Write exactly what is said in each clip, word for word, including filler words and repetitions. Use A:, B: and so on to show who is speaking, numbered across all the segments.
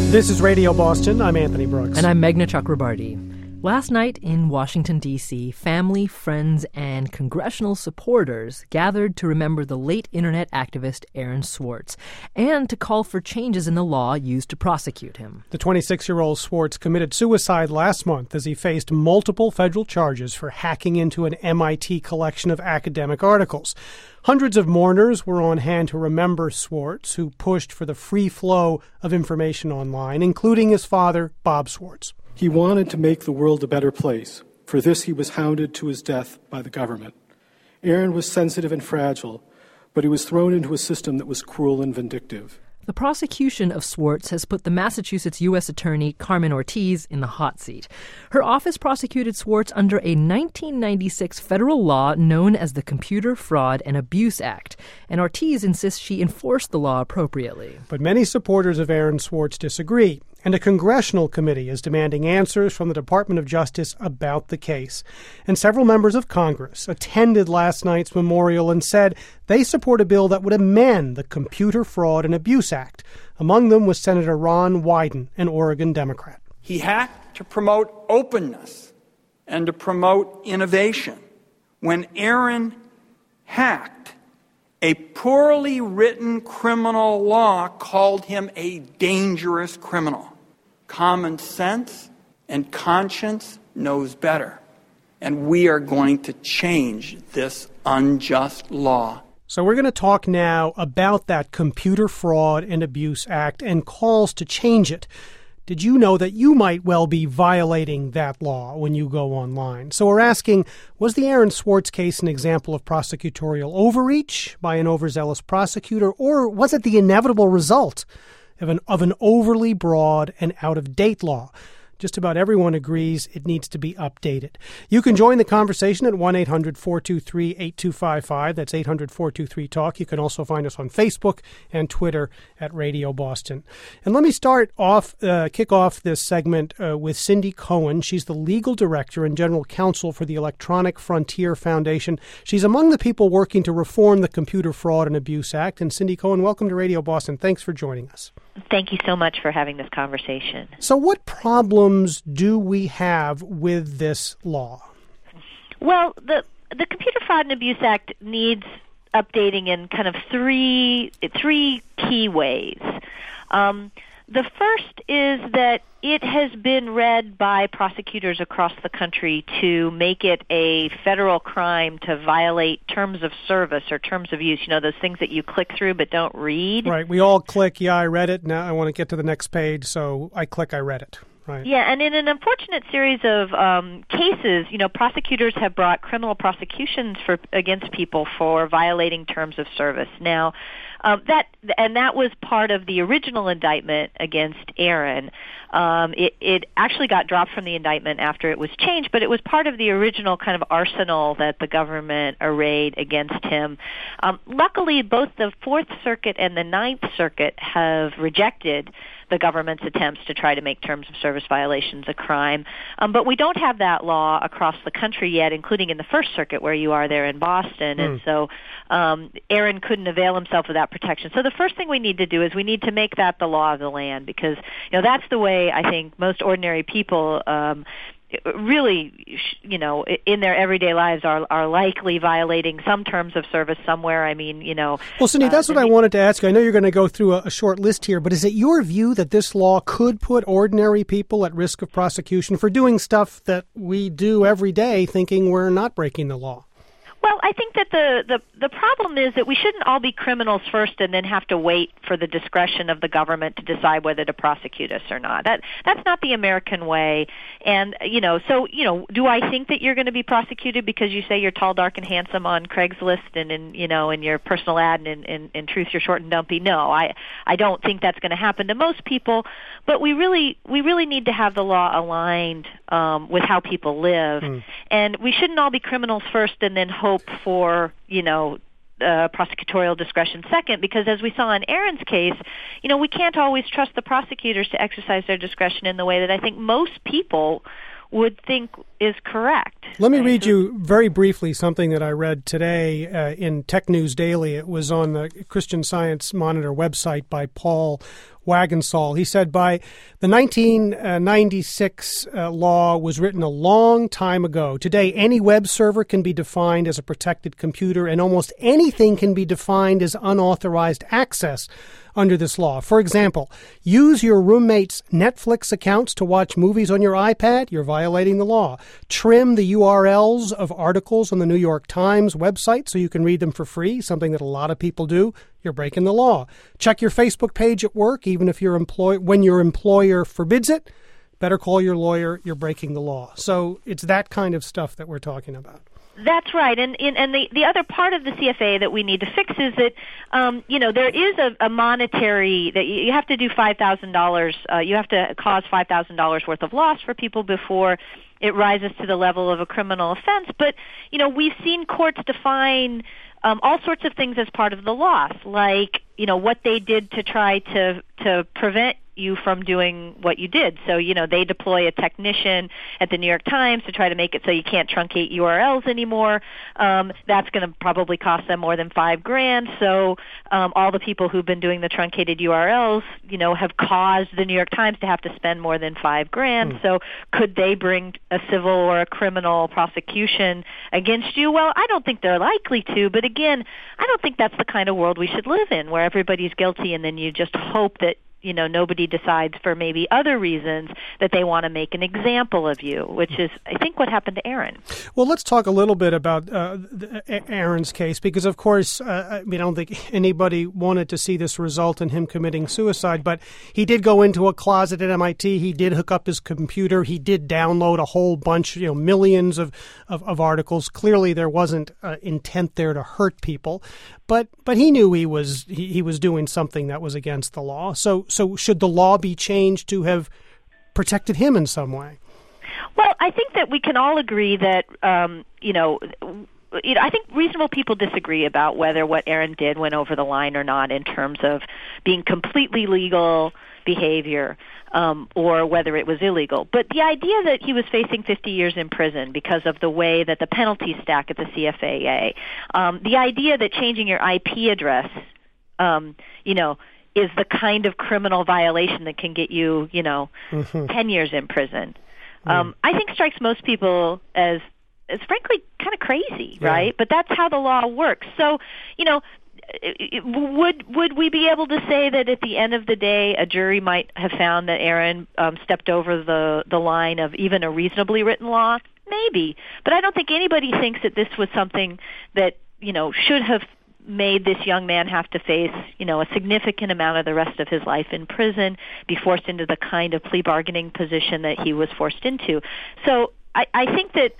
A: This is Radio Boston. I'm Anthony Brooks.
B: And I'm Meghna Chakrabarty. Last night in Washington, D C, family, friends, and congressional supporters gathered to remember the late internet activist Aaron Swartz and to call for changes in the law used to prosecute him.
A: The twenty-six-year-old Swartz committed suicide last month as he faced multiple federal charges for hacking into an M I T collection of academic articles. Hundreds of mourners were on hand to remember Swartz, who pushed for the free flow of information online, including his father, Bob Swartz.
C: He wanted to make the world a better place. For this, he was hounded to his death by the government. Aaron was sensitive and fragile, but he was thrown into a system that was cruel and vindictive.
B: The prosecution of Swartz has put the Massachusetts U S Attorney Carmen Ortiz in the hot seat. Her office prosecuted Swartz under a nineteen ninety-six federal law known as the Computer Fraud and Abuse Act, and Ortiz insists she enforced the law appropriately.
A: But many supporters of Aaron Swartz disagree, and a congressional committee is demanding answers from the Department of Justice about the case. And several members of Congress attended last night's memorial and said they support a bill that would amend the Computer Fraud and Abuse Act. Among them was Senator Ron Wyden, an Oregon Democrat.
D: He hacked to promote openness and to promote innovation. When Aaron hacked, a poorly written criminal law called him a dangerous criminal. Common sense and conscience knows better. And we are going to change this unjust law.
A: So we're going to talk now about that Computer Fraud and Abuse Act and calls to change it. Did you know that you might well be violating that law when you go online? So we're asking, was the Aaron Swartz case an example of prosecutorial overreach by an overzealous prosecutor, or was it the inevitable result of an, of an overly broad and out-of-date law? Just about everyone agrees it needs to be updated. You can join the conversation at one eight hundred four two three eight two five five. That's eight hundred four two three talk. You can also find us on Facebook and Twitter at Radio Boston. And let me start off, uh, kick off this segment uh, with Cindy Cohen. She's the legal director and general counsel for the Electronic Frontier Foundation. She's among the people working to reform the Computer Fraud and Abuse Act. And Cindy Cohen, welcome to Radio Boston. Thanks for joining us.
E: Thank you so much for having this conversation.
A: So what problems do we have with this law?
E: Well, the the Computer Fraud and Abuse Act needs updating in kind of three three key ways. Um, the first is that it has been read by prosecutors across the country to make it a federal crime to violate terms of service or terms of use. You know, those things that you click through but don't read.
A: Right. We all click, yeah, I read it. Now I want to get to the next page, so I click, I read it. Right.
E: Yeah, and in an unfortunate series of um, cases, you know, prosecutors have brought criminal prosecutions for against people for violating terms of service. Now, um, that and that was part of the original indictment against Aaron. Um, it, it actually got dropped from the indictment after it was changed, but it was part of the original kind of arsenal that the government arrayed against him. Um, luckily, both the Fourth Circuit and the Ninth Circuit have rejected the government's attempts to try to make terms of service violations a crime. Um, but we don't have that law across the country yet, including in the First Circuit where you are there in Boston. Mm. And so um, Aaron couldn't avail himself of that protection. So the first thing we need to do is we need to make that the law of the land, because, you know, that's the way I think most ordinary people um, really, you know, in their everyday lives are are likely violating some terms of service somewhere. I mean, you know.
A: Well, Cindy, that's uh, what I wanted to ask you. I know you're going to go through a, a short list here, but is it your view that this law could put ordinary people at risk of prosecution for doing stuff that we do every day thinking we're not breaking the law?
E: Well, I think that the, the, the problem is that we shouldn't all be criminals first and then have to wait for the discretion of the government to decide whether to prosecute us or not. That that's not the American way. And, you know, so, you know, do I think that you're going to be prosecuted because you say you're tall, dark, and handsome on Craigslist and in, you know, in your personal ad and in, in, in truth you're short and dumpy? No, I I don't think that's going to happen to most people. But we really we really need to have the law aligned um, with how people live. Mm. And we shouldn't all be criminals first and then hope for, you know, uh, prosecutorial discretion second, because as we saw in Aaron's case, you know, we can't always trust the prosecutors to exercise their discretion in the way that I think most people would think is correct.
A: Let me read you very briefly something that I read today uh, in Tech News Daily. It was on the Christian Science Monitor website by Paul Wagensall. He said, by the nineteen ninety-six uh, law was written a long time ago. Today, any web server can be defined as a protected computer, and almost anything can be defined as unauthorized access under this law. For example, use your roommate's Netflix accounts to watch movies on your iPad, you're violating the law. Trim the U R Ls of articles on the New York Times website so you can read them for free, something that a lot of people do, you're breaking the law. Check your Facebook page at work, even if your employ- when your employer forbids it. Better call your lawyer, you're breaking the law. So it's that kind of stuff that we're talking about.
E: That's right, and and, and the, the other part of the C F A that we need to fix is that um, you know there is a, a monetary that you have to do five thousand dollars. Uh, you have to cause five thousand dollars worth of loss for people before it rises to the level of a criminal offense. But you know we've seen courts define um, all sorts of things as part of the loss, like you know what they did to try to to prevent you from doing what you did. So, you know, they deploy a technician at the New York Times to try to make it so you can't truncate U R Ls anymore. Um, that's going to probably cost them more than five grand. So um, all the people who've been doing the truncated U R Ls, you know, have caused the New York Times to have to spend more than five grand. Mm. So could they bring a civil or a criminal prosecution against you? Well, I don't think they're likely to. But again, I don't think that's the kind of world we should live in, where everybody's guilty and then you just hope that you know, nobody decides for maybe other reasons that they want to make an example of you, which is, I think, what happened to Aaron.
A: Well, let's talk a little bit about uh, Aaron's case, because, of course, uh, I mean, I don't think anybody wanted to see this result in him committing suicide, but he did go into a closet at M I T. He did hook up his computer. He did download a whole bunch, you know, millions of, of, of articles. Clearly, there wasn't uh, intent there to hurt people, but but he knew he was he, he was doing something that was against the law. So so should the law be changed to have protected him in some way?
E: Well, I think that we can all agree that um, you know. You know, I think reasonable people disagree about whether what Aaron did went over the line or not in terms of being completely legal behavior um, or whether it was illegal. But the idea that he was facing fifty years in prison because of the way that the penalties stack at the C F A A, um, the idea that changing your I P address, um, you know, is the kind of criminal violation that can get you, you know, mm-hmm. ten years in prison, um, mm. I think strikes most people as It's frankly kind of crazy, right? Yeah. But that's how the law works. So, you know, would would we be able to say that at the end of the day, a jury might have found that Aaron um, stepped over the, the line of even a reasonably written law? Maybe. But I don't think anybody thinks that this was something that, you know, should have made this young man have to face, you know, a significant amount of the rest of his life in prison, be forced into the kind of plea bargaining position that he was forced into. So I, I think that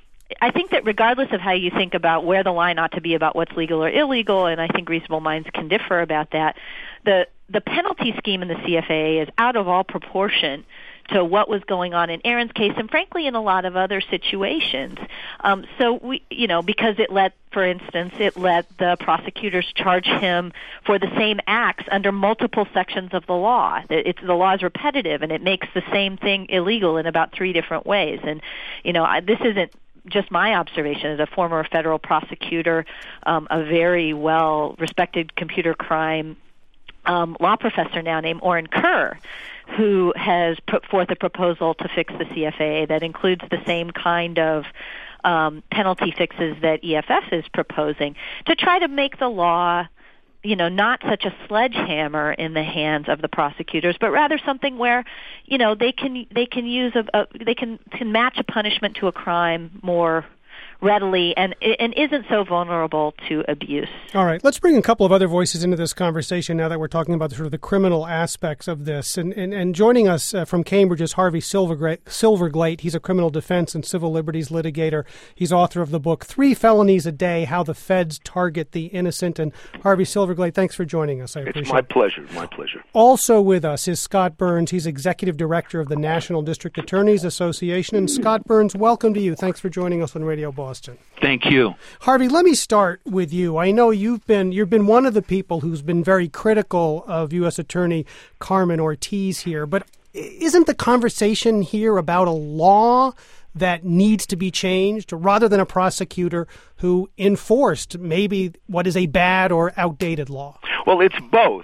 E: I think that regardless of how you think about where the line ought to be about what's legal or illegal, and I think reasonable minds can differ about that, the the penalty scheme in the C F A A is out of all proportion to what was going on in Aaron's case, and frankly in a lot of other situations. Um, so we, you know, because it let, for instance, it let the prosecutors charge him for the same acts under multiple sections of the law. It's the law is repetitive, and it makes the same thing illegal in about three different ways. And you know, I, this isn't just my observation as a former federal prosecutor, um, a very well-respected computer crime um, law professor now named Oren Kerr, who has put forth a proposal to fix the C F A A that includes the same kind of um, penalty fixes that E F F is proposing to try to make the law, you know, not such a sledgehammer in the hands of the prosecutors, but rather something where, you know, they can they can use a, a they can, can match a punishment to a crime more readily and and isn't so vulnerable to abuse. All
A: right, let's bring a couple of other voices into this conversation now that we're talking about the, sort of the criminal aspects of this. And and, and joining us uh, from Cambridge is Harvey Silverglate. Silverglate. He's a criminal defense and civil liberties litigator. He's author of the book Three Felonies a Day: How the Feds Target the Innocent. And Harvey Silverglate, thanks for joining us. I appreciate it.
F: It's my pleasure. My pleasure.
A: Also with us is Scott Burns. He's executive director of the National District Attorneys Association. And Scott Burns, welcome to you. Thanks for joining us on Radio Boston.
G: Thank you.
A: Harvey, let me start with you. I know you've been you've been one of the people who's been very critical of U S Attorney Carmen Ortiz here, but isn't the conversation here about a law that needs to be changed rather than a prosecutor who enforced maybe what is a bad or outdated law?
F: Well, it's both.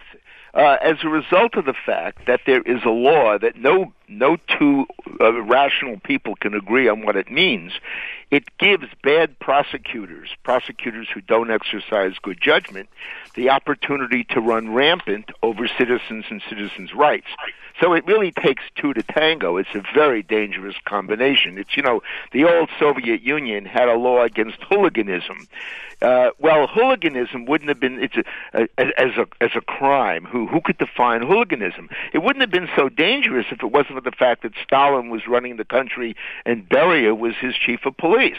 F: uh, as a result of the fact that there is a law that no no two uh, rational people can agree on what it means, it gives bad prosecutors, prosecutors who don't exercise good judgment, the opportunity to run rampant over citizens and citizens' rights. So it really takes two to tango. It's a very dangerous combination. It's, you know, the old Soviet Union had a law against hooliganism. Uh, well, hooliganism wouldn't have been it's a, a, as a as a crime. Who who could define hooliganism? It wouldn't have been so dangerous if it wasn't for the fact that Stalin was running the country and Beria was his chief of police.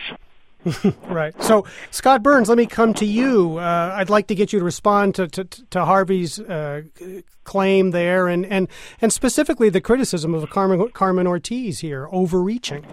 A: Right. So, Scott Burns, let me come to you. Uh, I'd like to get you to respond to to, to Harvey's uh, claim there, and, and, and specifically the criticism of Carmen, Carmen Ortiz here, overreaching.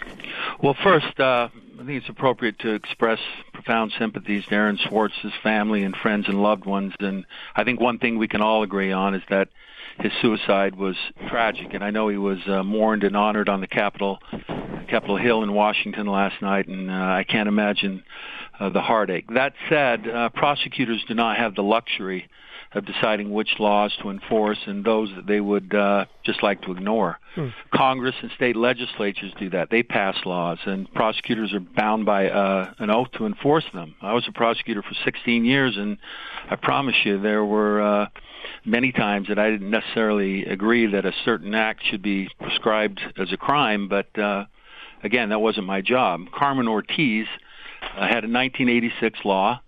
G: Well, first, uh, I think it's appropriate to express profound sympathies to Aaron Swartz's family and friends and loved ones. And I think one thing we can all agree on is that his suicide was tragic. And I know he was uh, mourned and honored on the Capitol, Capitol Hill in Washington last night, and uh, I can't imagine uh, the heartache. That said, uh, prosecutors do not have the luxury of deciding which laws to enforce and those that they would uh, just like to ignore. Hmm. Congress and state legislatures do that. They pass laws, and prosecutors are bound by uh, an oath to enforce them. I was a prosecutor for sixteen years, and I promise you there were uh, many times that I didn't necessarily agree that a certain act should be prescribed as a crime, but uh, again, that wasn't my job. Carmen Ortiz uh, had a nineteen eighty-six law,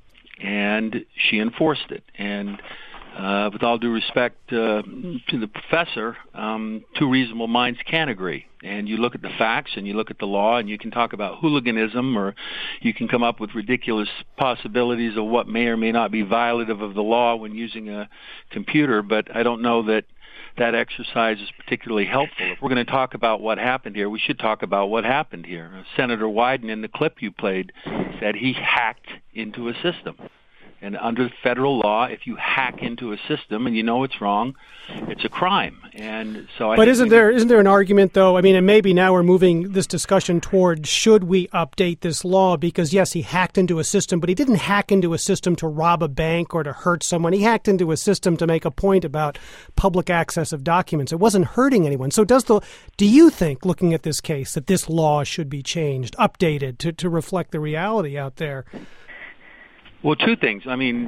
G: and she enforced it. And Uh, with all due respect uh, to the professor, um, two reasonable minds can agree. And you look at the facts and you look at the law, and you can talk about hooliganism, or you can come up with ridiculous possibilities of what may or may not be violative of the law when using a computer, but I don't know that that exercise is particularly helpful. If we're going to talk about what happened here, we should talk about what happened here. Senator Wyden, in the clip you played, said he hacked into a system. And under federal law, if you hack into a system and you know it's wrong, it's a crime. And so, I
A: but isn't there isn't there an argument though? I mean, and maybe now we're moving this discussion toward should we update this law? Because yes, he hacked into a system, but he didn't hack into a system to rob a bank or to hurt someone. He hacked into a system to make a point about public access of documents. It wasn't hurting anyone. So, does the do you think, looking at this case, that this law should be changed, updated to to reflect the reality out there?
G: Well, two things. I mean,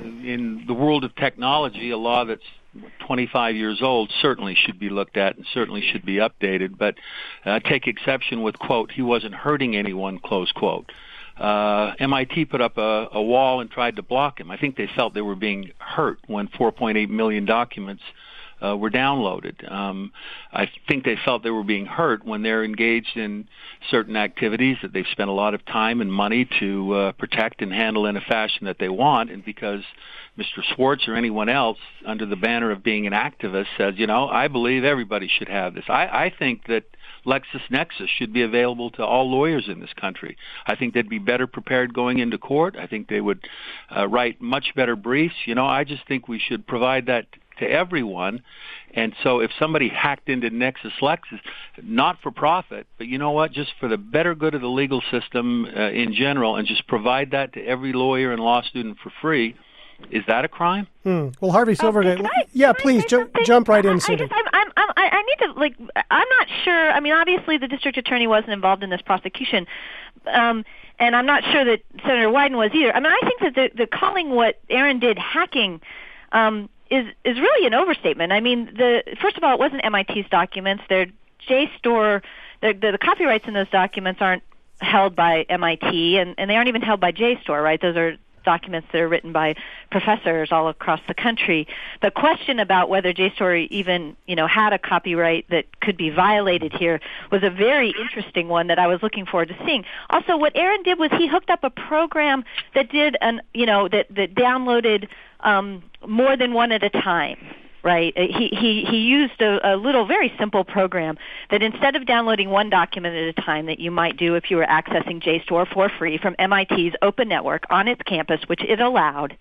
G: in the world of technology, a law that's twenty-five years old certainly should be looked at and certainly should be updated. But uh, take exception with, quote, he wasn't hurting anyone, close quote. Uh, M I T put up a, a wall and tried to block him. I think they felt they were being hurt when four point eight million documents Uh, were downloaded. Um, I think they felt they were being hurt when they're engaged in certain activities that they've spent a lot of time and money to uh, protect and handle in a fashion that they want, and because Mister Swartz or anyone else, under the banner of being an activist, says, you know, I believe everybody should have this. I, I think that LexisNexis should be available to all lawyers in this country. I think they'd be better prepared going into court. I think they would uh, write much better briefs. You know, I just think we should provide that to everyone. And so if somebody hacked into NexisLexis, not for profit, but you know what, just for the better good of the legal system uh, in general, and just provide that to every lawyer and law student for free, is that a crime?
A: Hmm. Well, Harvey Silverglate,
E: oh, I,
A: yeah, please ju- jump right in, Cindy.
E: I, I, just, I'm, I'm, I, I need to, like, I'm not sure. I mean, obviously the district attorney wasn't involved in this prosecution, um, and I'm not sure that Senator Wyden was either. I mean, I think that the, the calling what Aaron did hacking um, is is really an overstatement. I mean, the first of all, it wasn't M I T's documents. They're JSTOR. The, the, the copyrights in those documents aren't held by M I T, and, and they aren't even held by JSTOR, right? Those are documents that are written by professors all across the country. The question about whether JSTOR even, you know, had a copyright that could be violated here was a very interesting one that I was looking forward to seeing. Also, what Aaron did was he hooked up a program that did an, you know, that, that downloaded um, more than one at a time. Right. He he he used a, a little very simple program that instead of downloading one document at a time that you might do if you were accessing JSTOR for free from M I T's open network on its campus, which it allowed,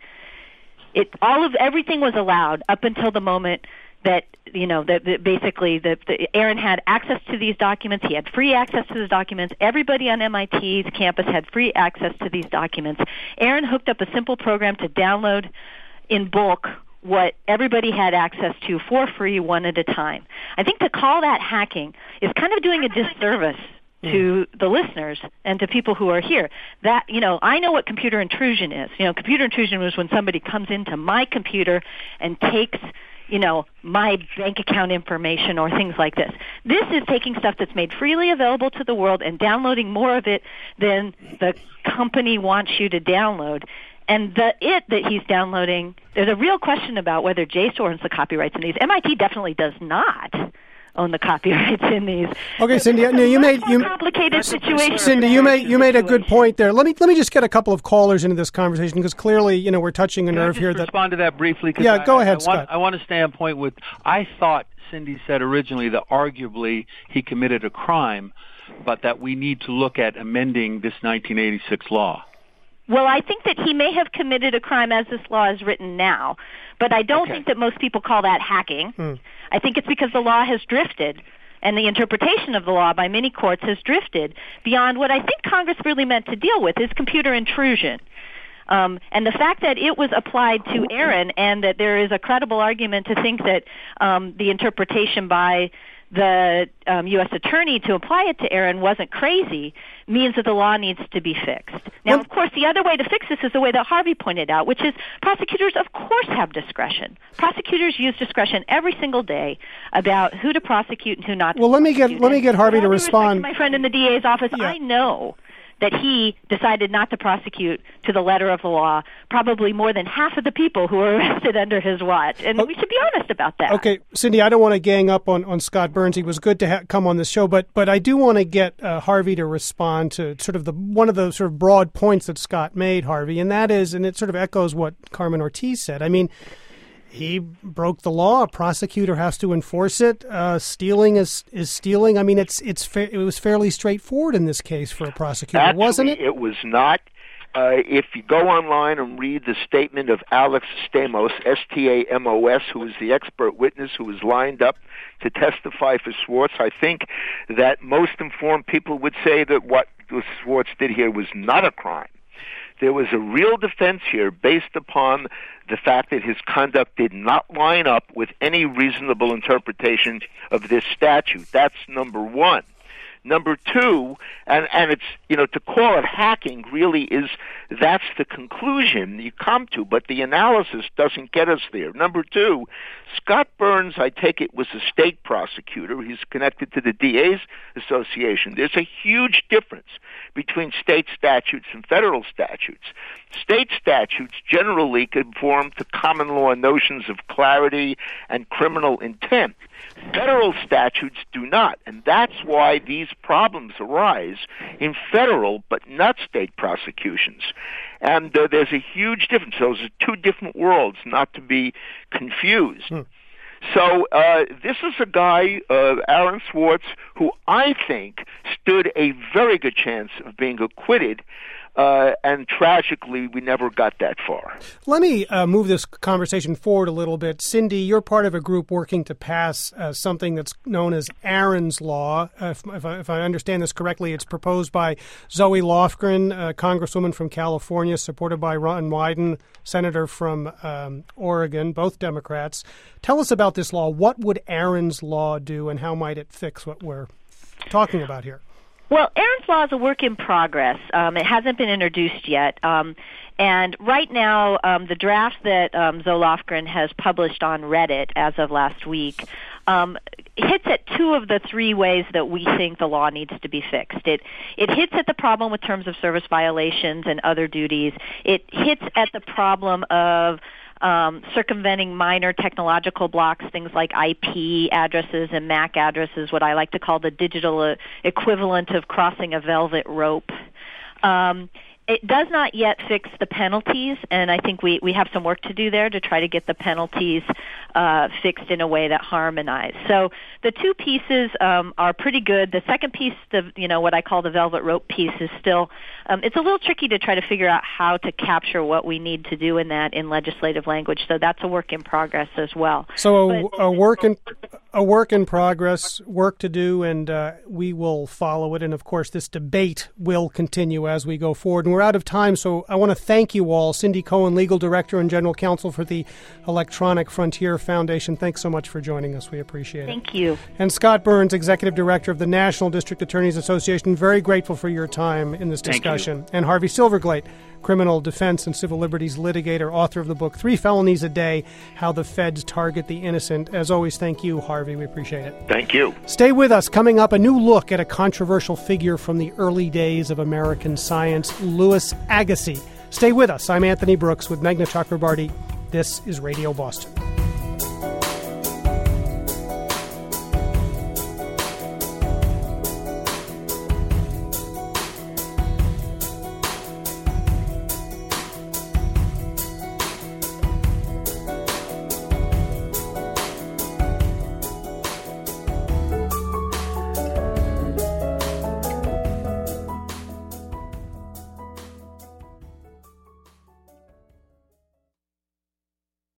E: it all of everything was allowed up until the moment that, you know, that, that basically the, the Aaron had access to these documents. He had free access to the documents. Everybody on M I T's campus had free access to these documents. Aaron hooked up a simple program to download in bulk what everybody had access to for free one at a time. I think to call that hacking is kind of doing a disservice to the listeners and to people who are here. That, you know, I know what computer intrusion is. You know, computer intrusion was when somebody comes into my computer and takes, you know, my bank account information or things like this. This is taking stuff that's made freely available to the world and downloading more of it than the company wants you to download. And the it that he's downloading, there's a real question about whether JSTOR owns the copyrights in these. M I T definitely does not own the copyrights in these.
A: Okay, Cindy, no, you made you
E: complicated situation.
A: Cindy, you made you made a good point there. Let me let me just get a couple of callers into this conversation because clearly, you know, we're touching a
G: Can
A: nerve
G: I just
A: here.
G: Respond
A: that,
G: to that briefly.
A: Yeah,
G: I,
A: go ahead,
G: I
A: Scott.
G: Want, I want to stay on point with. I thought Cindy said originally that arguably he committed a crime, but that we need to look at amending this nineteen eighty-six law.
E: Well, I think that he may have committed a crime as this law is written now, but I don't
G: Okay.
E: think that most people call that hacking.
A: Hmm.
E: I think it's because the law has drifted, and the interpretation of the law by many courts has drifted beyond what I think Congress really meant to deal with, is computer intrusion. Um, and the fact that it was applied to Aaron, and that there is a credible argument to think that um, the interpretation by the um, U S attorney to apply it to Aaron wasn't crazy, means that the law needs to be fixed. Now,
A: Well,
E: of course, the other way to fix this is the way that Harvey pointed out, which is prosecutors, of course, have discretion. Prosecutors use discretion every single day about who to prosecute and who not to
A: Well, let me get
E: prosecute.
A: let me get Harvey
E: With
A: to
E: all due respect
A: respond.
E: to my friend in the D A's office,
A: Yeah.
E: I know that he decided not to prosecute to the letter of the law probably more than half of the people who were arrested under his watch. And
A: Oh,
E: we should be honest about that.
A: Okay, Cindy, I don't want to gang up on, on Scott Burns. He was good to ha- come on this show, but but I do want to get uh, Harvey to respond to sort of the one of the sort of broad points that Scott made, Harvey, and that is, and it sort of echoes what Carmen Ortiz said. I mean, he broke the law. A prosecutor has to enforce it. Uh, stealing is is stealing. I mean, it's it's fa- it was fairly straightforward in this case for a prosecutor,
F: Actually,
A: wasn't it?
F: It was not. Uh, if you go online and read the statement of Alex Stamos, S T A M O S, who is the expert witness who was lined up to testify for Swartz, I think that most informed people would say that what Swartz did here was not a crime. There was a real defense here based upon the fact that his conduct did not line up with any reasonable interpretation of this statute. That's number one. Number two, and, and it's, you know, to call it hacking really is, that's the conclusion you come to, but the analysis doesn't get us there. Number two, Scott Burns, I take it, was a state prosecutor. He's connected to the D A's Association. There's a huge difference between state statutes and federal statutes. State statutes generally conform to common law notions of clarity and criminal intent. Federal statutes do not, and that's why these problems arise in federal but not state prosecutions. And uh, there's a huge difference. Those are two different worlds, not to be confused. Hmm. So uh, this is a guy, uh, Aaron Swartz, who I think stood a very good chance of being acquitted. Uh, and tragically, we never got that far.
A: Let me uh, move this conversation forward a little bit. Cindy, you're part of a group working to pass uh, something that's known as Aaron's Law. Uh, if, if, I, if I understand this correctly, it's proposed by Zoe Lofgren, a congresswoman from California, supported by Ron Wyden, senator from um, Oregon, both Democrats. Tell us about this law. What would Aaron's Law do, and how might it fix what we're talking about here?
E: Well, Aaron's Law is a work in progress. Um, it hasn't been introduced yet. Um, and right now, um, the draft that um, Zoe Lofgren has published on Reddit as of last week um, hits at two of the three ways that we think the law needs to be fixed. It it hits at the problem with terms of service violations and other duties. It hits at the problem of Um, circumventing minor technological blocks, things like I P addresses and M A C addresses, what I like to call the digital uh, equivalent of crossing a velvet rope. Um, it does not yet fix the penalties, and I think we, we have some work to do there to try to get the penalties uh, fixed in a way that harmonize. So the two pieces um, are pretty good. The second piece, the you know what I call the velvet rope piece, is still um, it's a little tricky to try to figure out how to capture what we need to do in that in legislative language. So that's a work in progress as well.
A: So a, a work in a work in progress, work to do, and uh, we will follow it. And, of course, this debate will continue as we go forward. And we're out of time, so I want to thank you all. Cindy Cohen, Legal Director and General Counsel for the Electronic Frontier Foundation. Thanks so much for joining us. We appreciate it.
E: Thank you.
A: And Scott Burns, Executive Director of the National District Attorneys Association. Very grateful for your time in this discussion. And Harvey Silverglate, criminal defense and civil liberties litigator, author of the book Three Felonies a Day, How the Feds Target the Innocent. As always, thank you, Harvey. We appreciate it.
F: Thank you.
A: Stay with us. Coming up, a new look at a controversial figure from the early days of American science, Louis Agassiz. Stay with us. I'm Anthony Brooks with Meghna Chakrabarty. This is Radio Boston.